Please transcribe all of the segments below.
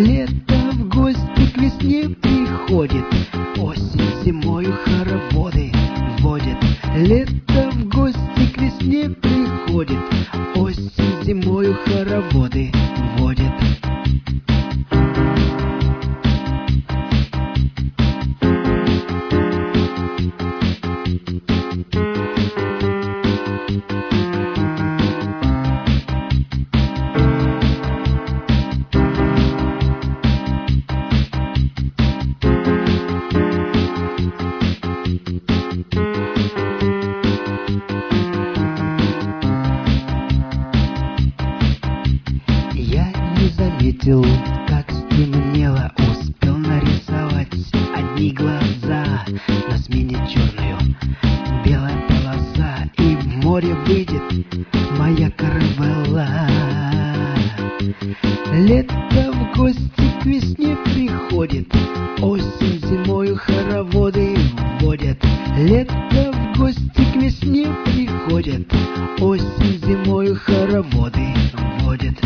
Лето в гости к весне приходит, осень зимою хороводы водит. Лето в гости к весне приходит, осень зимою хороводы водит. Я не заметил, как стемнело, успел нарисовать одни глаза. На смене черную белая полоса, и в море выйдет моя каравелла. Лето в гости к весне приходит, осень зимою хороводы водят. Лето в гости к весне приходит, осень зимою хороводы водят.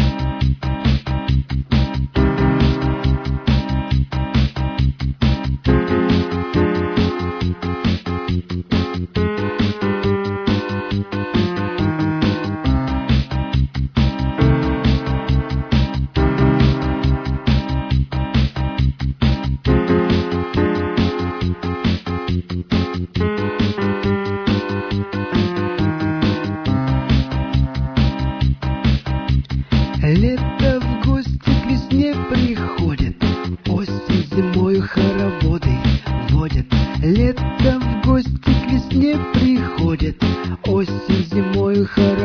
Лето в гости к весне приходит, осень зимою хороводы водят. Лето в гости к весне приходит, осень зимою хороводы